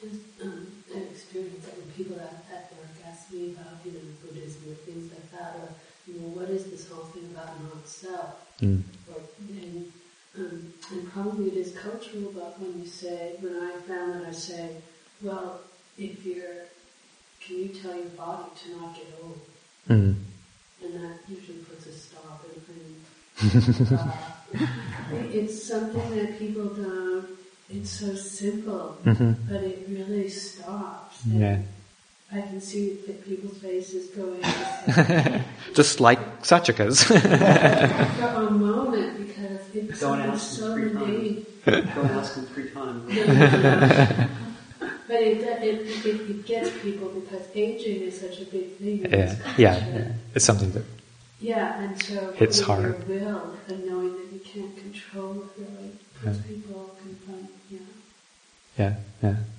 an experience that when people at work ask me about, Buddhism or things like that, or, what is this whole thing about non-self? Or, and probably it is cultural, but when I found that I say, well, can you tell your body to not get old? And that usually puts a stop it's something that people don't, it's so simple, but it really stops. Yeah. I can see people's faces going just like Sachika's. for a moment, because it's so mundane. Go and ask him 3 times. But it gets people, because aging is such a big thing. Yeah. It's something that and so hits hard. Your will and knowing that you can't control it really puts people confront. Yeah.